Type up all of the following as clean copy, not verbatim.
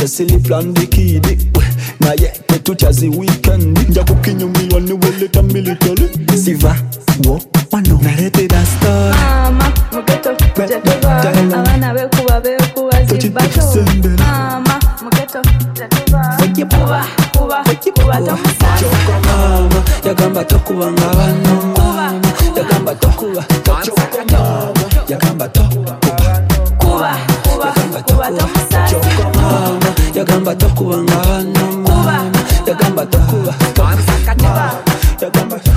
silly plan the kid na ye tetutyazi weekend nja kukinyumirwa niweleta military siva wo wano naletera story mama mugeto tetuba abana bekuba zibato mama mugeto tetuba kuba tomusasi mama yagamba tokuba ngabano mama yagamba tokuba yagamba tokuba tomusasi mama yagamba tokuba ngabano mama yagamba tokuba yagamba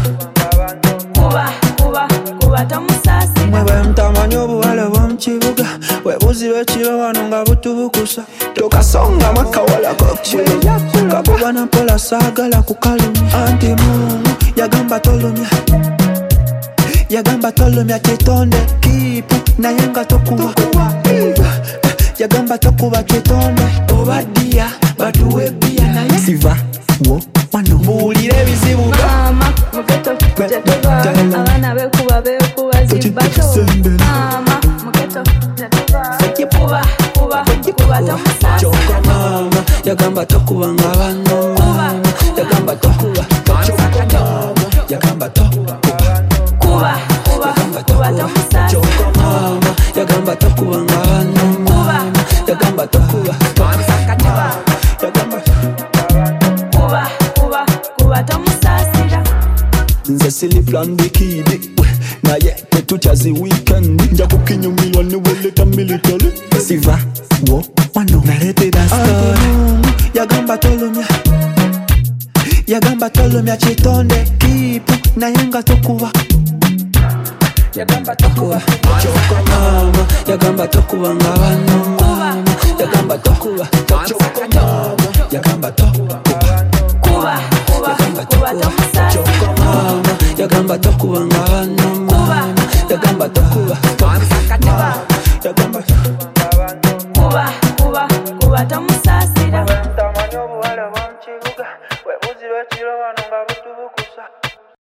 kuba tomusasi mwe mtamanyi obuwale bw'omukibuga webuzi b'ekiro wano nga butubukusa tokasonga makawala kokkibuga kakuba na mpola saagala kukalumya anti mungu yagamba tolumya kitonde kipu naye nga tokuba yagamba tokuba kitonde obaddiya batuwe bbiya naye siva wo wano mbuulira ebizibu mama mugeto tetuba abana bekuba zibato mama mugeto tetuba kuba tomusasi mama yagamba tokuba ngabano mama yagamba tokuba yagamba tokuba tomusasi mama yagamba tokuba ngabano mama yagamba tokuba kuba tomusasira nze silly plan the kid naye tetutyazi weekend nja kukinyumirwa niweleta military siva wo wano naletera story yagamba tolumya kitonde kipu naye nga tokuba yagamba tokuba mama yagamba tokuba ngabano mama yagamba tokuba yagamba tokuba tomusasi mama yagamba tokuba ngabano mama yagamba tokuba kuba tomusasira